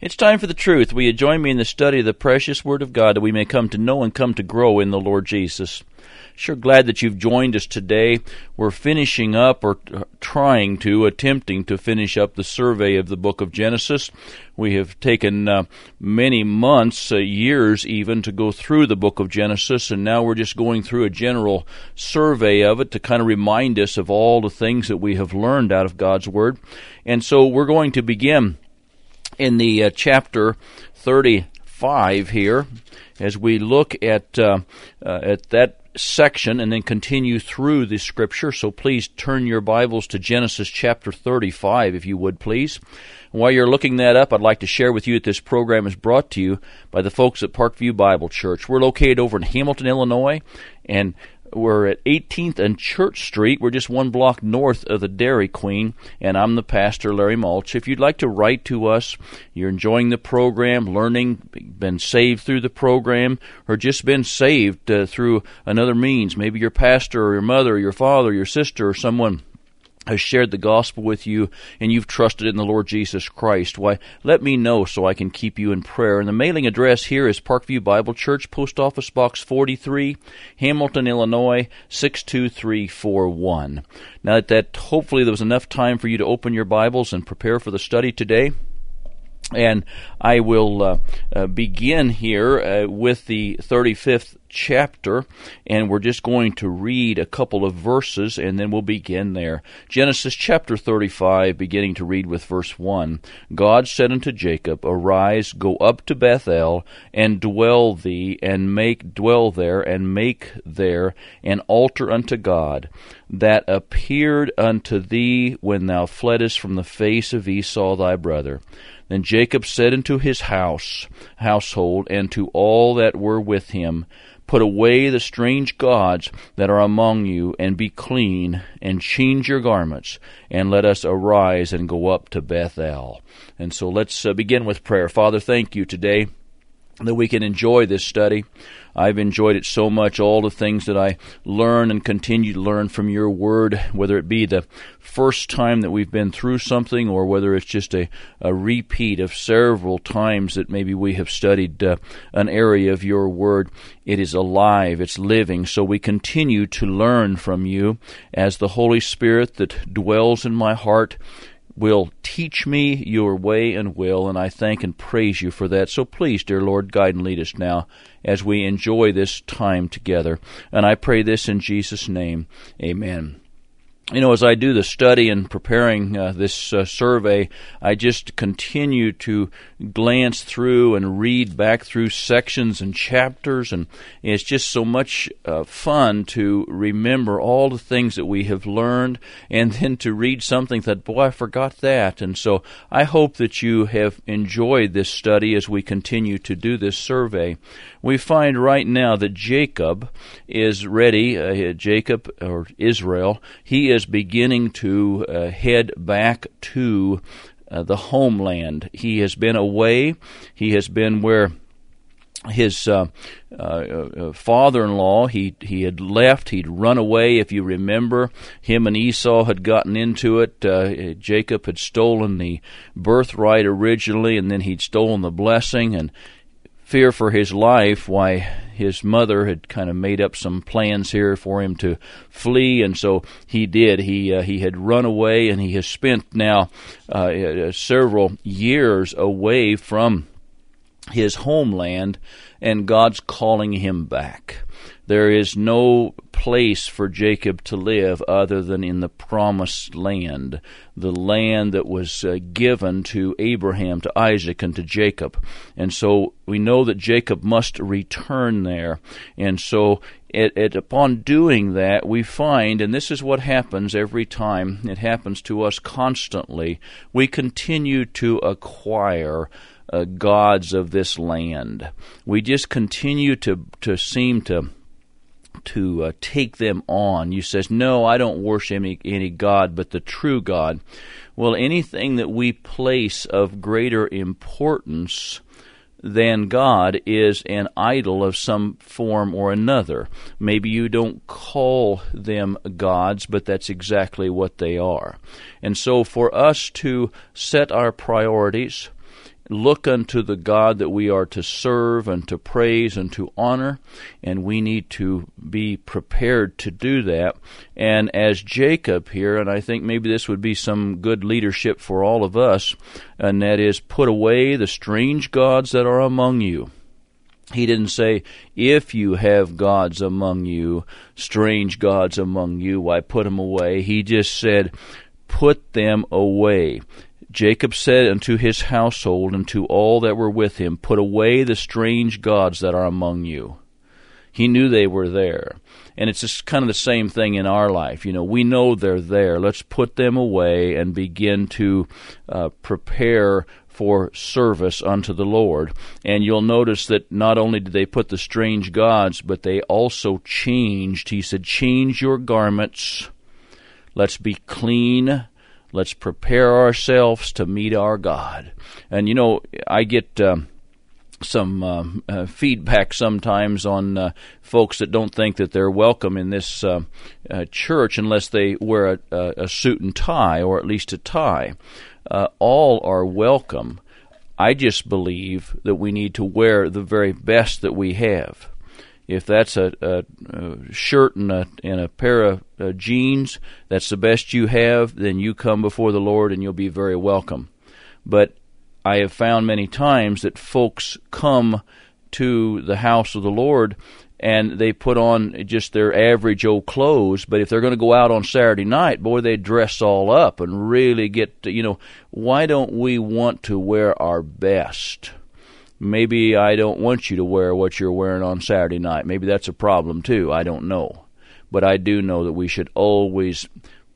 It's time for the truth. Will you join me in the study of the precious Word of God that we may come to know and come to grow in the Lord Jesus? Sure glad that you've joined us today. We're finishing up, or attempting to finish up the survey of the book of Genesis. We have taken many months, years even, to go through the book of Genesis, and now we're just going through a general survey of it to kind of remind us of all the things that we have learned out of God's Word. And so we're going to begin in the chapter 35 here, as we look at that section and then continue through the Scripture. So please turn your Bibles to Genesis chapter 35, if you would, please. And while you're looking that up, I'd like to share with you that this program is brought to you by the folks at Parkview Bible Church. We're located over in Hamilton, Illinois, and we're at 18th and Church Street. We're just one block north of the Dairy Queen, and I'm the pastor, Larry Mulch. If you'd like to write to us, you're enjoying the program, learning, been saved through the program, or just been saved through another means, maybe your pastor or your mother or your father or your sister or someone has shared the gospel with you, and you've trusted in the Lord Jesus Christ, why, let me know so I can keep you in prayer. And the mailing address here is Parkview Bible Church, Post Office Box 43, Hamilton, Illinois, 62341. Now that hopefully there was enough time for you to open your Bibles and prepare for the study today. And I will begin here with the 35th chapter, and we're just going to read a couple of verses, and then we'll begin there. Genesis chapter 35, beginning to read with verse 1. God said unto Jacob, Arise, go up to Bethel, and dwell there, and make there an altar unto God, that appeared unto thee when thou fleddest from the face of Esau thy brother. Then Jacob said unto his household, and to all that were with him, Put away the strange gods that are among you, and be clean, and change your garments, and let us arise and go up to Bethel. And so let's begin with prayer. Father, thank you today that we can enjoy this study. I've enjoyed it so much, all the things that I learn and continue to learn from your word, whether it be the first time that we've been through something or whether it's just a repeat of several times that maybe we have studied an area of your word. It is alive, it's living, so we continue to learn from you as the Holy Spirit that dwells in my heart will teach me your way and will, and I thank and praise you for that. So please, dear Lord, guide and lead us now as we enjoy this time together. And I pray this in Jesus' name. Amen. You know, as I do the study and preparing this survey, I just continue to glance through and read back through sections and chapters, and it's just so much fun to remember all the things that we have learned, and then to read something that, boy, I forgot that. And so I hope that you have enjoyed this study as we continue to do this survey. We find right now that Jacob is ready, Jacob, or Israel, he is beginning to head back to the homeland. He has been away. He has been where his father-in-law, he had left, he'd run away. If you remember, him and Esau had gotten into it. Jacob had stolen the birthright originally, and then he'd stolen the blessing, and fear for his life, why his mother had kind of made up some plans here for him to flee, and so he did. He had run away, and he has spent now several years away from his homeland, and God's calling him back. There is no place for Jacob to live other than in the promised land, the land that was given to Abraham, to Isaac, and to Jacob. And so we know that Jacob must return there. And so upon doing that, we find, and this is what happens every time, it happens to us constantly, we continue to acquire gods of this land. We just continue to seem to take them on. You says, no, I don't worship any God but the true God. Well, anything that we place of greater importance than God is an idol of some form or another. Maybe you don't call them gods, but that's exactly what they are. And so for us to set our priorities, look unto the God that we are to serve and to praise and to honor, and we need to be prepared to do that. And as Jacob here, and I think maybe this would be some good leadership for all of us, and that is, put away the strange gods that are among you. He didn't say, if you have gods among you, strange gods among you, why put them away? He just said, put them away. Jacob said unto his household and to all that were with him, put away the strange gods that are among you. He knew they were there. And it's just kind of the same thing in our life. We know they're there. Let's put them away and begin to prepare for service unto the Lord. And you'll notice that not only did they put the strange gods, but they also changed. He said, change your garments. Let's be clean. Let's prepare ourselves to meet our God. And I get some feedback sometimes on folks that don't think that they're welcome in this church unless they wear a suit and tie, or at least a tie. All are welcome. I just believe that we need to wear the very best that we have. If that's a shirt and a pair of jeans, that's the best you have, then you come before the Lord and you'll be very welcome. But I have found many times that folks come to the house of the Lord and they put on just their average old clothes, but if they're going to go out on Saturday night, boy, they dress all up and really get, why don't we want to wear our best? Maybe I don't want you to wear what you're wearing on Saturday night. Maybe that's a problem too. I don't know. But I do know that we should always,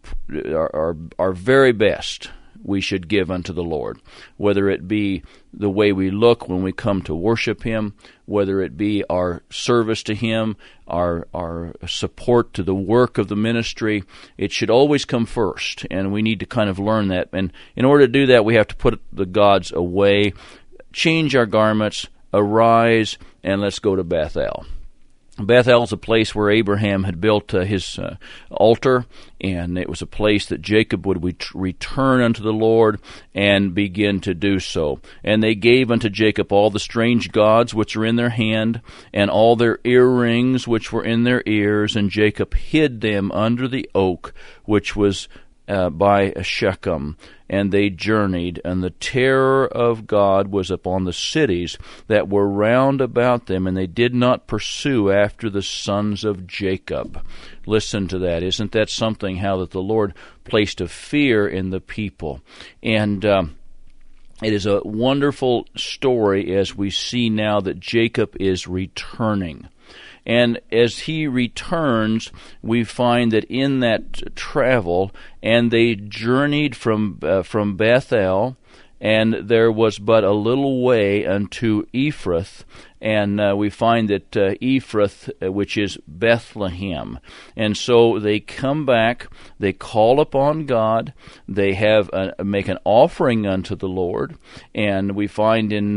our very best, we should give unto the Lord, whether it be the way we look when we come to worship Him, whether it be our service to Him, our support to the work of the ministry. It should always come first, and we need to kind of learn that. And in order to do that, we have to put the gods away, change our garments, arise, and let's go to Bethel. Bethel is a place where Abraham had built his altar, and it was a place that Jacob would return unto the Lord and begin to do so. And they gave unto Jacob all the strange gods which are in their hand, and all their earrings which were in their ears, and Jacob hid them under the oak which was by Shechem. And they journeyed, and the terror of God was upon the cities that were round about them, and they did not pursue after the sons of Jacob. Listen to that. Isn't that something, how that the Lord placed a fear in the people? And it is a wonderful story as we see now that Jacob is returning. And as he returns, we find that in that travel, and they journeyed from Bethel, and there was but a little way unto Ephrath, and we find that Ephrath, which is Bethlehem. And so they come back, they call upon God, they make an offering unto the Lord, and we find in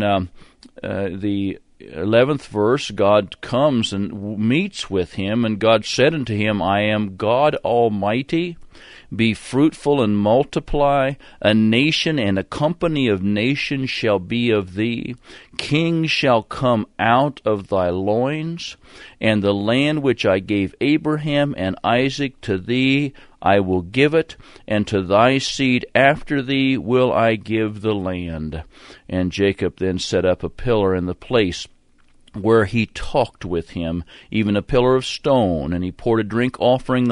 the 11th verse, God comes and meets with him, and God said unto him, I am God Almighty. Be fruitful and multiply. A nation and a company of nations shall be of thee. Kings shall come out of thy loins. And the land which I gave Abraham and Isaac to thee, I will give it, and to thy seed after thee will I give the land. And Jacob then set up a pillar in the place where he talked with him, even a pillar of stone, and he poured a drink offering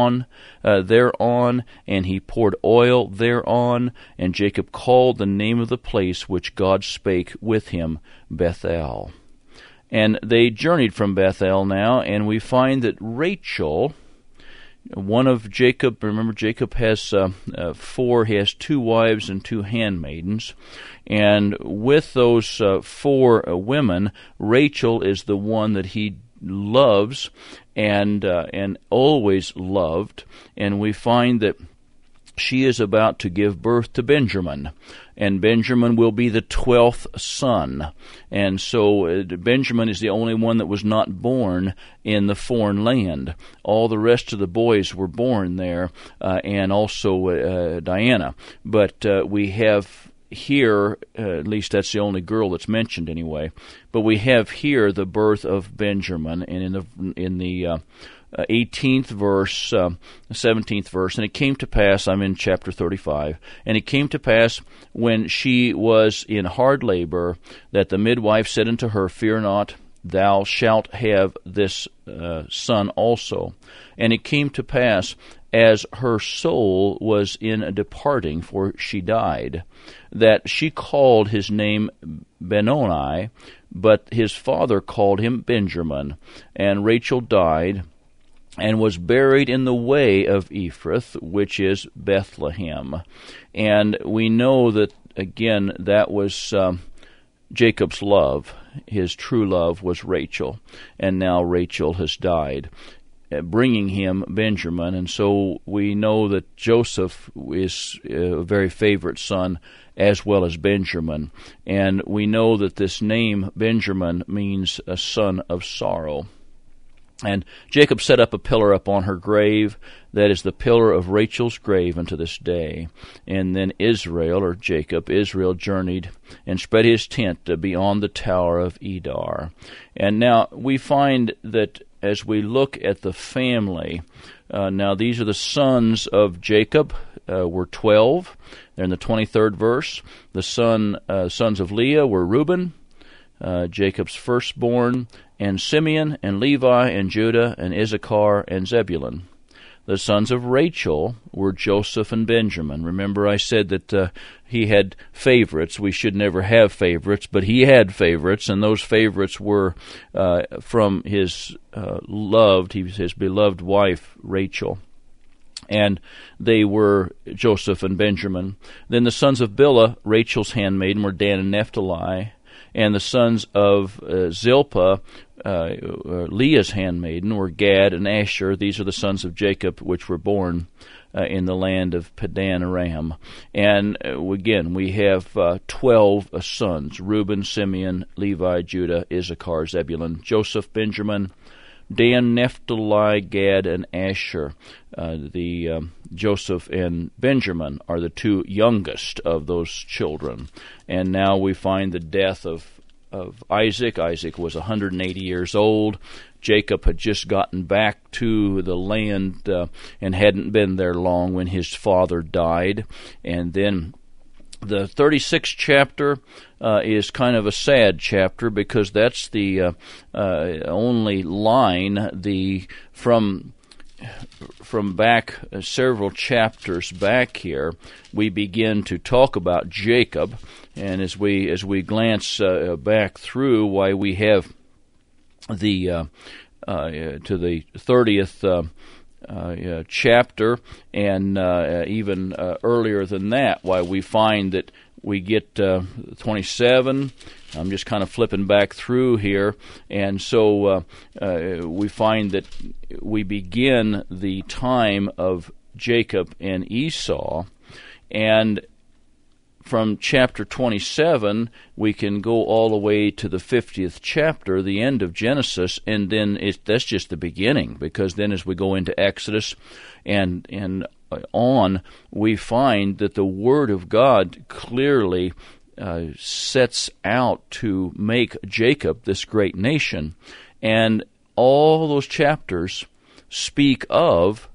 thereon, and he poured oil thereon, and Jacob called the name of the place which God spake with him, Bethel. And they journeyed from Bethel now, and we find that Rachel, one of Jacob, remember Jacob has he has 2 wives and 2 handmaidens, and with those 4 women, Rachel is the one that he loves and always loved, and we find that she is about to give birth to Benjamin, and Benjamin will be the 12th son. And so Benjamin is the only one that was not born in the foreign land. All the rest of the boys were born there, and also Diana. But we have here, at least that's the only girl that's mentioned anyway, but we have here the birth of Benjamin, and in the 18th verse, 17th verse, and it came to pass, I'm in chapter 35, and it came to pass when she was in hard labor that the midwife said unto her, Fear not, thou shalt have this son also. And it came to pass, as her soul was in departing, for she died, that she called his name Benoni, but his father called him Benjamin. And Rachel died, and was buried in the way of Ephrath, which is Bethlehem. And we know that, again, that was Jacob's love. His true love was Rachel, and now Rachel has died, bringing him Benjamin. And so we know that Joseph is a very favorite son, as well as Benjamin. And we know that this name, Benjamin, means a son of sorrow. And Jacob set up a pillar upon her grave, that is the pillar of Rachel's grave unto this day. And then Israel journeyed and spread his tent beyond the tower of Edar. And now we find that as we look at the family, now these are the sons of Jacob, were 12. They're in the 23rd verse. The sons of Leah were Reuben, Jacob's firstborn, and Simeon, and Levi, and Judah, and Issachar, and Zebulun. The sons of Rachel were Joseph and Benjamin. Remember I said that he had favorites. We should never have favorites, but he had favorites, and those favorites were from his beloved wife, Rachel. And they were Joseph and Benjamin. Then the sons of Bilhah, Rachel's handmaiden, were Dan and Naphtali. And the sons of Zilpah, Leah's handmaiden, were Gad and Asher. These are the sons of Jacob, which were born in the land of Padan Aram. And again, we have 12 sons: Reuben, Simeon, Levi, Judah, Issachar, Zebulun, Joseph, Benjamin, Dan, Naphtali, Gad, and Asher. Joseph and Benjamin are the two youngest of those children. And now we find the death of Isaac. Isaac was 180 years old. Jacob had just gotten back to the land and hadn't been there long when his father died. And then the 36th chapter is kind of a sad chapter, because that's the only line from back several chapters back here. We begin to talk about Jacob, and as we glance back through, why we have the to the 30th chapter, and even earlier than that, why we find that we get 27. I'm just kind of flipping back through here, and so we find that we begin the time of Jacob and Esau, and from chapter 27, we can go all the way to the 50th chapter, the end of Genesis, and then that's just the beginning, because then as we go into Exodus and on, we find that the Word of God clearly sets out to make Jacob this great nation. And all those chapters speak of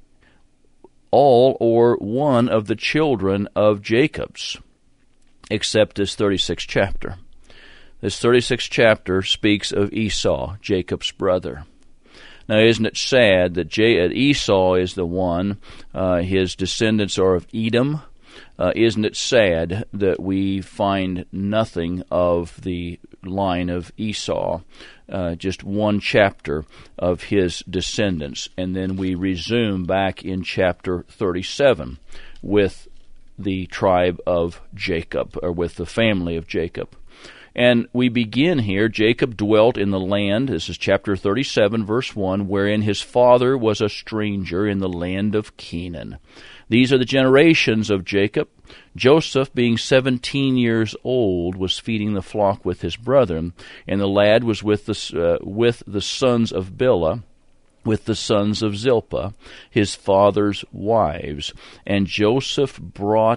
all or one of the children of Jacob's, except this 36th chapter. This 36th chapter speaks of Esau, Jacob's brother. Now, isn't it sad that Esau is the one, his descendants are of Edom? Isn't it sad that we find nothing of the line of Esau, just one chapter of his descendants, and then we resume back in chapter 37 with the tribe of Jacob, or with the family of Jacob. And we begin here, Jacob dwelt in the land, this is chapter 37, verse 1, wherein his father was a stranger in the land of Canaan. These are the generations of Jacob. Joseph, being 17 years old, was feeding the flock with his brethren, and the lad was with the sons of Bilhah, with the sons of Zilpah, his father's wives. And Joseph brought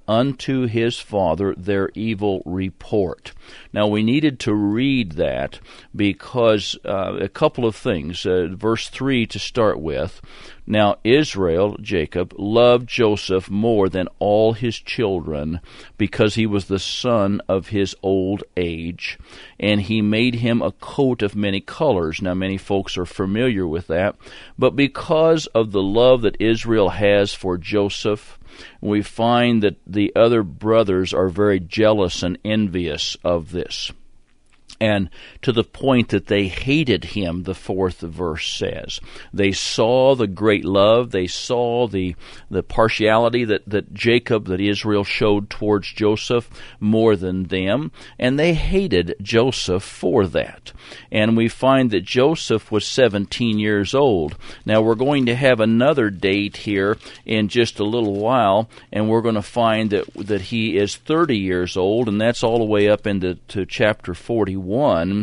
unto his father their evil report. Now, we needed to read that because a couple of things. Verse 3 to start with. Now Israel, Jacob, loved Joseph more than all his children, because he was the son of his old age, and he made him a coat of many colors. Now, many folks are familiar with that, but because of the love that Israel has for Joseph, we find that the other brothers are very jealous and envious of this. And to the point that they hated him, the 4th verse says. They saw the great love, they saw the partiality that Jacob, that Israel showed towards Joseph more than them, and they hated Joseph for that. And we find that Joseph was 17 years old. Now, we're going to have another date here in just a little while, and we're going to find that he is 30 years old, and that's all the way up into chapter 41.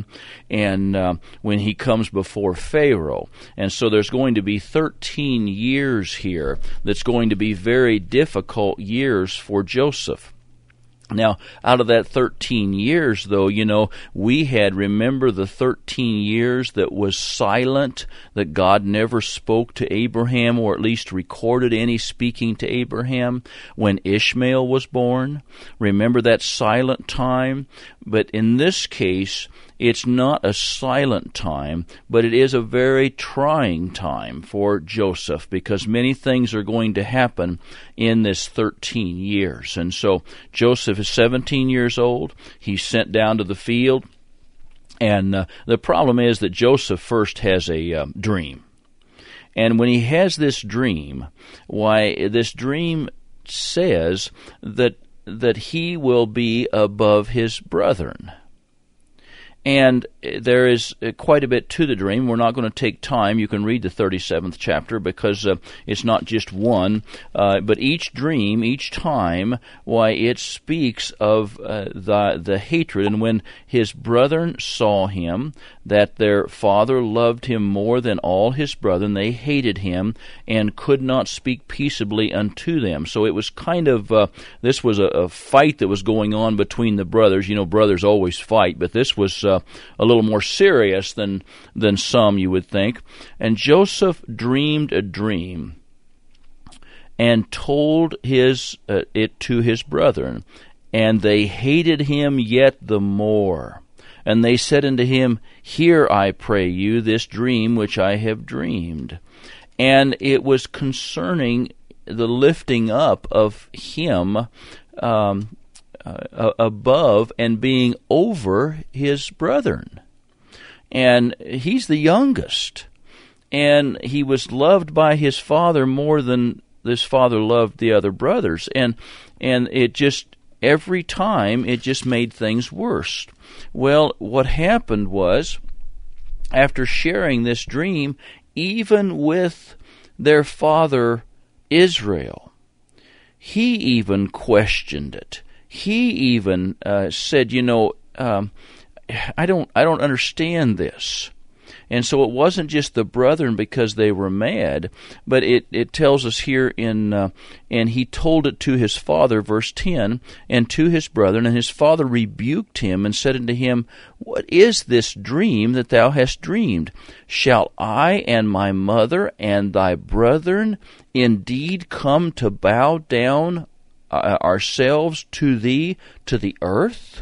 And when he comes before Pharaoh. And so there's going to be 13 years here that's going to be very difficult years for Joseph. Now, out of that 13 years, though, we had, remember the 13 years that was silent, that God never spoke to Abraham, or at least recorded any speaking to Abraham, when Ishmael was born? Remember that silent time? But in this case, it's not a silent time, but it is a very trying time for Joseph, because many things are going to happen in this 13 years. And so Joseph is 17 years old. He's sent down to the field. And the problem is that Joseph first has a dream. And when he has this dream, this dream says that he will be above his brethren. And there is quite a bit to the dream. We're not going to take time. You can read the 37th chapter, because it's not just one. But each dream, each time, it speaks of the hatred. And when his brethren saw him, that their father loved him more than all his brethren, they hated him and could not speak peaceably unto them. So it was kind of, this was a fight that was going on between the brothers. Brothers always fight, but this was a little more serious than some, you would think. And Joseph dreamed a dream and told it to his brethren, and they hated him yet the more. And they said unto him, Hear, I pray you, this dream which I have dreamed. And it was concerning the lifting up of him above and being over his brethren. And he's the youngest. And he was loved by his father more than this father loved the other brothers. And it just, every time, it just made things worse. Well, what happened was, after sharing this dream, even with their father Israel, he even questioned it. He even said, I don't understand this. And so it wasn't just the brethren because they were mad, but it tells us here and he told it to his father, verse 10, and to his brethren, and his father rebuked him and said unto him, What is this dream that thou hast dreamed? Shall I and my mother and thy brethren indeed come to bow down ourselves to thee, to the earth?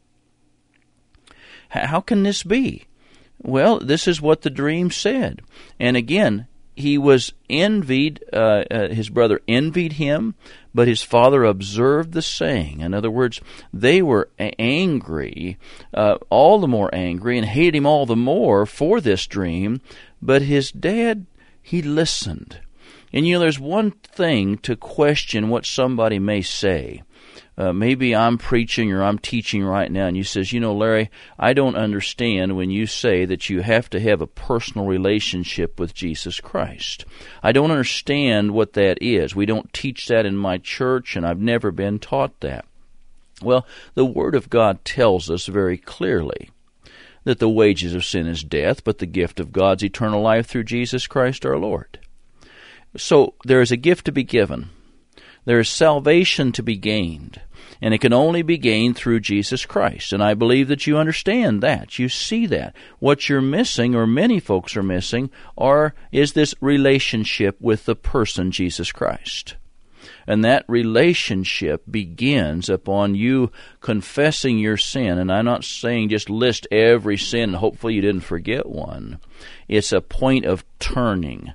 How can this be? Well, this is what the dream said. And again, he was envied, his brother envied him, but his father observed the saying. In other words, they were angry, all the more angry, and hated him all the more for this dream. But his dad, he listened. And there's one thing to question what somebody may say. Maybe I'm preaching or I'm teaching right now, and you says, Larry, I don't understand when you say that you have to have a personal relationship with Jesus Christ. I don't understand what that is. We don't teach that in my church, and I've never been taught that. Well, the Word of God tells us very clearly that the wages of sin is death, but the gift of God's eternal life through Jesus Christ our Lord. So there is a gift to be given. there is salvation to be gained. And it can only be gained through Jesus Christ. And I believe that you understand that. You see that. What you're missing, or many folks are missing, is this relationship with the person Jesus Christ. And that relationship begins upon you confessing your sin. And I'm not saying just list every sin and hopefully you didn't forget one. It's a point of turning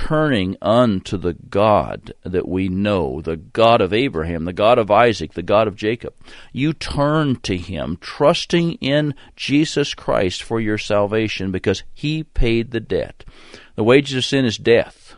unto the God that we know, the God of Abraham, the God of Isaac, the God of Jacob. You turn to Him, trusting in Jesus Christ for your salvation because He paid the debt. The wages of sin is death.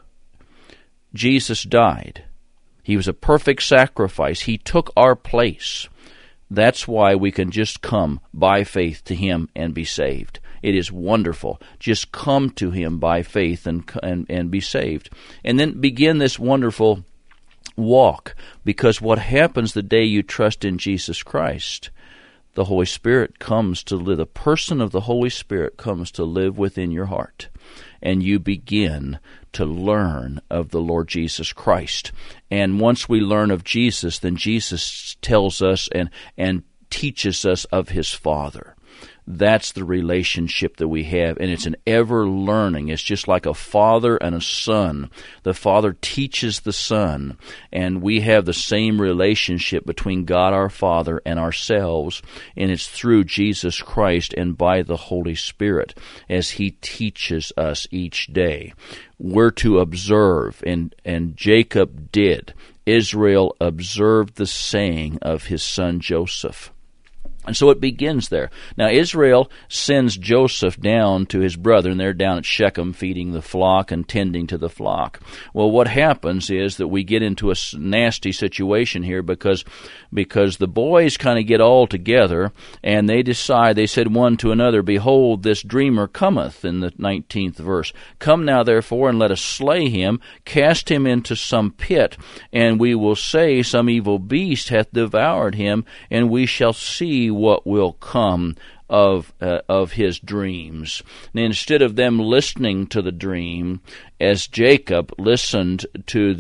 Jesus died. He was a perfect sacrifice. He took our place. That's why we can just come by faith to Him and be saved. It is wonderful. Just come to Him by faith and be saved. And then begin this wonderful walk, because what happens the day you trust in Jesus Christ, the Holy Spirit comes to live. The person of the Holy Spirit comes to live within your heart. And you begin to learn of the Lord Jesus Christ. And once we learn of Jesus, then Jesus tells us and teaches us of His Father. That's the relationship that we have, and it's an ever learning. It's just like a father and a son. The Father teaches the Son, and we have the same relationship between God our Father and ourselves, and it's through Jesus Christ and by the Holy Spirit as He teaches us each day. We're to observe, and Jacob did. Israel observed the saying of his son Joseph. And so it begins there. Now, Israel sends Joseph down to his brother, and they're down at Shechem feeding the flock and tending to the flock. Well, what happens is that we get into a nasty situation here because the boys kind of get all together, and they said one to another, "Behold, this dreamer cometh," in the 19th verse. "Come now, therefore, and let us slay him, cast him into some pit, and we will say some evil beast hath devoured him, and we shall see what will come of his dreams." And instead of them listening to the dream, as Jacob listened to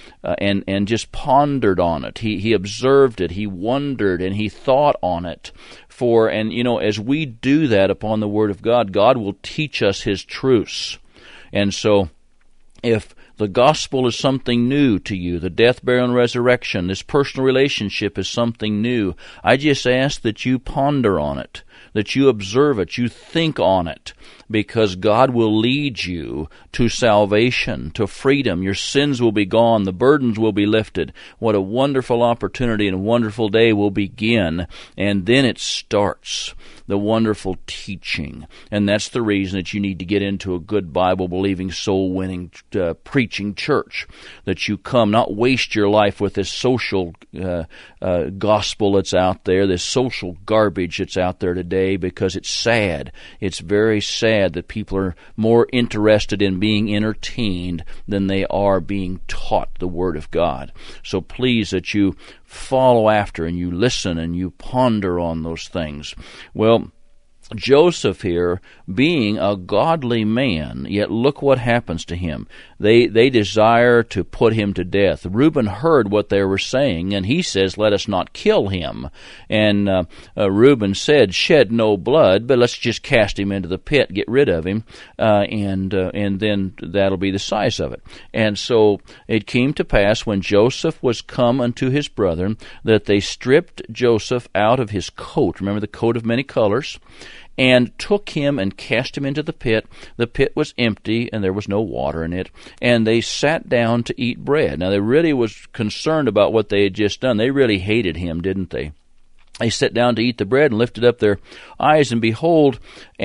and just pondered on it, he observed it, he wondered, and he thought on it. As we do that upon the Word of God, God will teach us His truths. And so, if the gospel is something new to you, the death, burial, and resurrection, this personal relationship is something new, I just ask that you ponder on it, that you observe it, you think on it, because God will lead you to salvation, to freedom. Your sins will be gone. The burdens will be lifted. What a wonderful opportunity and a wonderful day will begin. And then it starts, the wonderful teaching. And that's the reason that you need to get into a good Bible-believing, soul-winning, preaching church, that you come, not waste your life with this social gospel that's out there, this social garbage that's out there today, because it's sad. It's very sad that people are more interested in being entertained than they are being taught the Word of God. So please, that you follow after and you listen and you ponder on those things. Well, Joseph here, being a godly man, yet look what happens to him. They desire to put him to death. Reuben heard what they were saying, and he says, "Let us not kill him." And Reuben said, "Shed no blood, but let's just cast him into the pit, get rid of him, and then that'll be the size of it." And so it came to pass, when Joseph was come unto his brethren, that they stripped Joseph out of his coat. Remember the coat of many colors? And took him and cast him into the pit. The pit was empty, and there was no water in it. And they sat down to eat bread. Now, they really was concerned about what they had just done. They really hated him, didn't they? They sat down to eat the bread and lifted up their eyes, and behold,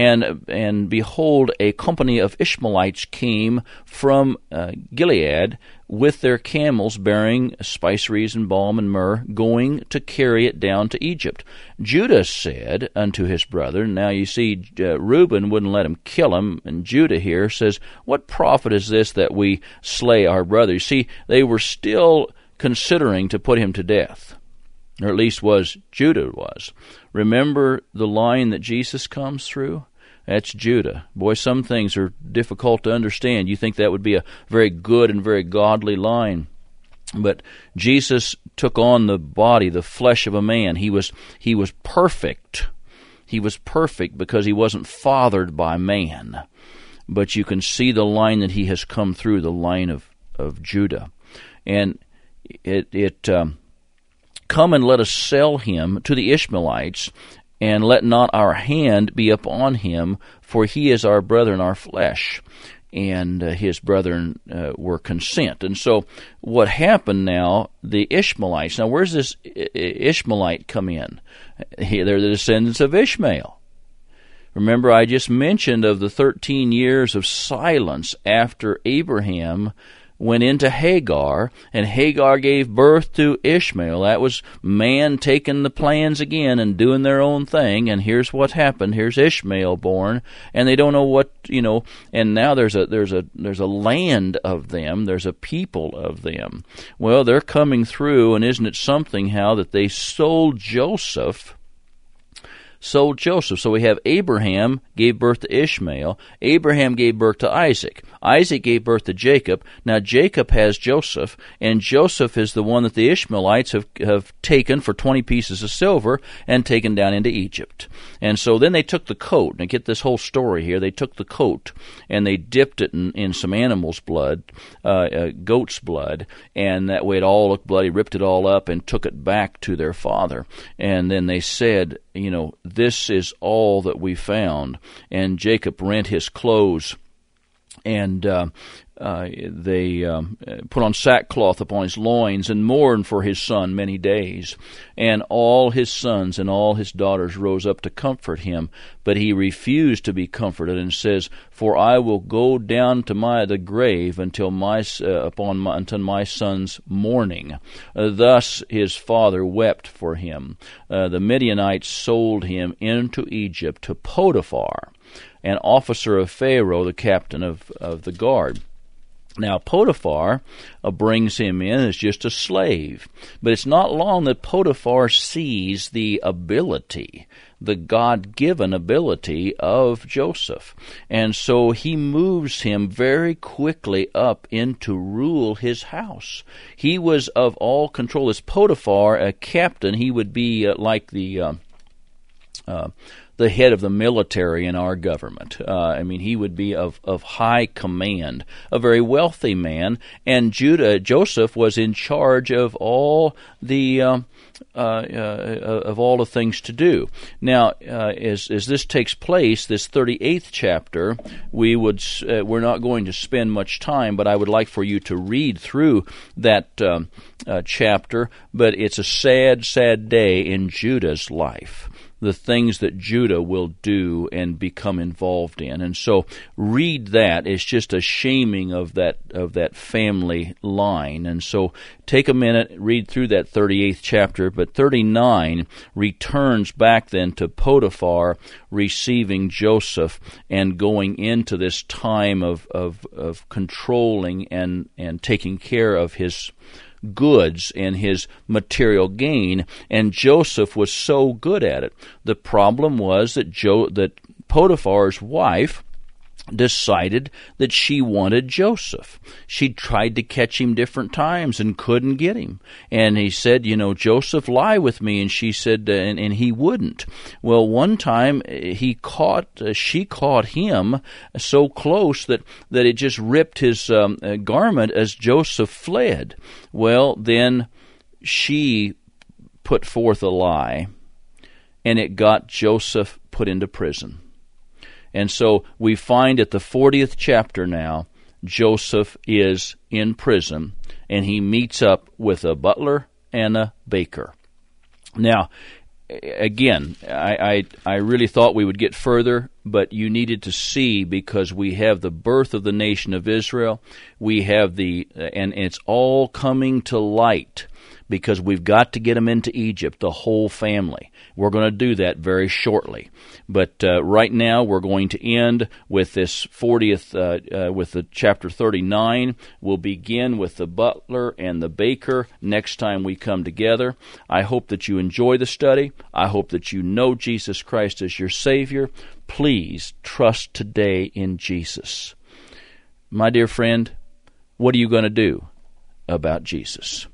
a company of Ishmaelites came from Gilead with their camels bearing spiceries and balm and myrrh, going to carry it down to Egypt. Judah said unto his brother, now you see, Reuben wouldn't let him kill him, and Judah here says, what profit is this that we slay our brother? You see, they were still considering to put him to death. Or at least Judah was. Remember the line that Jesus comes through? That's Judah. Boy, some things are difficult to understand. You think that would be a very good and very godly line. But Jesus took on the body, the flesh of a man. He was perfect. He was perfect because he wasn't fathered by man. But you can see the line that he has come through, the line of Judah. And come and let us sell him to the Ishmaelites, and let not our hand be upon him, for he is our brother in our flesh. And his brethren were consent. And so what happened now, the Ishmaelites, now where's this Ishmaelite come in? They're the descendants of Ishmael. Remember, I just mentioned of the 13 years of silence after Abraham went into Hagar, and Hagar gave birth to Ishmael. That was man taking the plans again and doing their own thing, and here's what happened. Here's Ishmael born, and they don't know what, and now there's a land of them, there's a people of them. Well, they're coming through, and isn't it something how that they sold Joseph. So we have Abraham gave birth to Ishmael. Abraham gave birth to Isaac. Isaac gave birth to Jacob. Now Jacob has Joseph, and Joseph is the one that the Ishmaelites have taken for 20 pieces of silver and taken down into Egypt. And so then they took the coat, and get this whole story here, they took the coat and they dipped it in some animal's blood, goat's blood, and that way it all looked bloody, ripped it all up and took it back to their father. And then they said, this is all that we found. And Jacob rent his clothes, and they put on sackcloth upon his loins and mourned for his son many days. And all his sons and all his daughters rose up to comfort him, but he refused to be comforted, and says, "For I will go down to the grave until my son's mourning." Thus his father wept for him. The Midianites sold him into Egypt to Potiphar, an officer of Pharaoh, the captain of the guard. Now, Potiphar brings him in as just a slave. But it's not long that Potiphar sees the ability, the God-given ability of Joseph. And so he moves him very quickly up into rule his house. He was of all control. As Potiphar, a captain, he would be like the head of the military in our government. He would be of high command, a very wealthy man, and Joseph was in charge of all the things to do. Now, as this takes place, this 38th chapter, we're not going to spend much time, but I would like for you to read through that chapter. But it's a sad, sad day in Judah's life, the things that Judah will do and become involved in. And so read that. It's just a shaming of that family line. And so take a minute, read through that 38th chapter. But 39 returns back then to Potiphar receiving Joseph and going into this time of controlling and taking care of his goods and his material gain, and Joseph was so good at it. The problem was that Potiphar's wife decided that she wanted Joseph. She tried to catch him different times and couldn't get him. And he said, "Joseph, lie with me." And she said, and he wouldn't. Well, one time she caught him so close that it just ripped his garment as Joseph fled. Well, then she put forth a lie, and it got Joseph put into prison. And so we find at the 40th chapter now, Joseph is in prison, and he meets up with a butler and a baker. Now, again, I really thought we would get further, but you needed to see, because we have the birth of the nation of Israel. We have and it's all coming to light, because we've got to get them into Egypt, the whole family. We're going to do that very shortly. But right now we're going to end with this 40th, with the chapter 39. We'll begin with the butler and the baker next time we come together. I hope that you enjoy the study. I hope that you know Jesus Christ as your Savior. Please trust today in Jesus. My dear friend, what are you going to do? about Jesus.